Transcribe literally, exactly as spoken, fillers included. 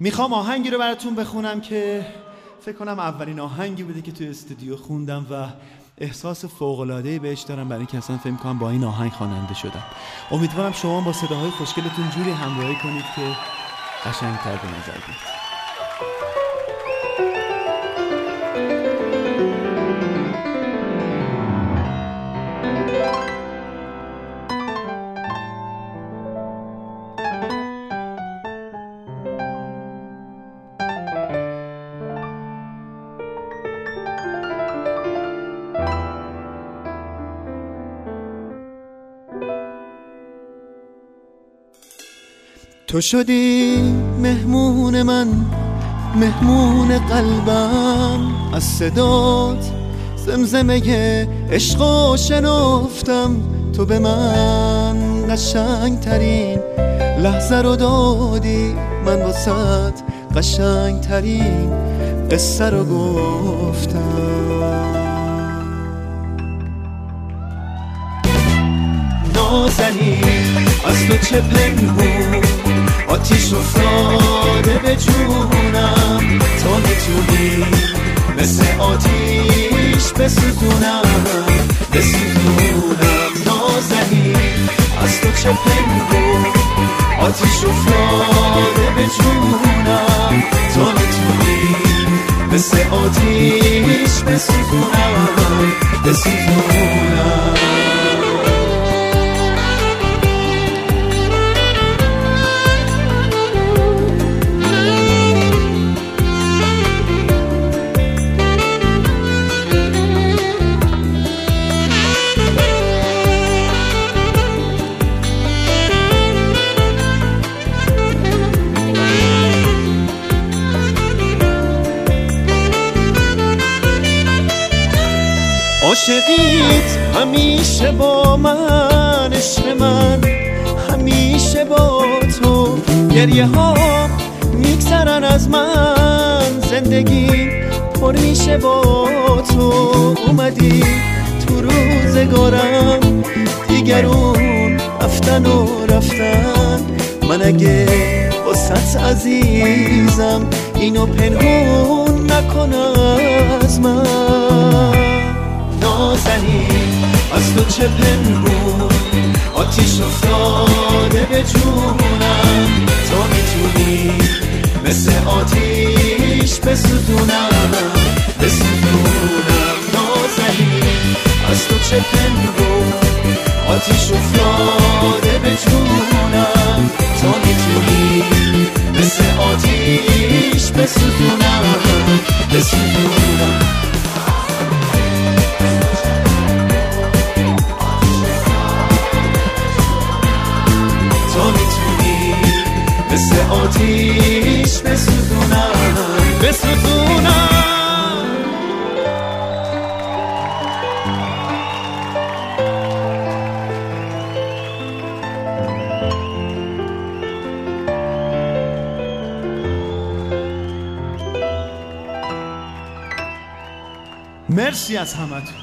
میخوام آهنگی رو براتون بخونم که فکر کنم اولین آهنگی بوده که توی استودیو خوندم و احساس فوق‌العاده‌ای بهش دارم، برای اینکه اصلا فکر کنم با این آهنگ خواننده شدم. امیدوارم شما با صداهای خوشگلتون جوری همراهی کنید که قشنگ‌تر به نظر بیاد. تو شدی مهمون من، مهمون قلبم، از صدات زمزمه عشقو شنفتم. تو به من قشنگ ترین لحظه رو دادی، من واسط قشنگ ترین قصه رو گفتم. نازنین از تو چه پنهون، آتیش افتاده به جونم. تو میتونی مثل آتیش بسوزونم، بسوزونم. نازنین از تو چه پنهون، آتیش افتاده به جونم. تو میتونی مثل آتیش بسوزونم، بسوزونم. عاشقیت همیشه با من، عشق من همیشه با تو. گریه ها میگذرن از من، زندگی پر میشه با تو. اومدی تو روزگارم، دیگرون رفتن و رفتن. من اگه واسط عزیزم، اینو پنهون نکن از من. نازنین از تو چه پنهون، آتیش افتاده به جونم. تو میتونی مثل آتیش بسوزونم، بسوزونم. نازنین از تو چه پنهون، آتیش افتاده به جونم. تو میتونی مثل آتیش بسوزونم، بسوزونم. مثل آتیش بسوزونم، بسوزونم. مرسی از همتون.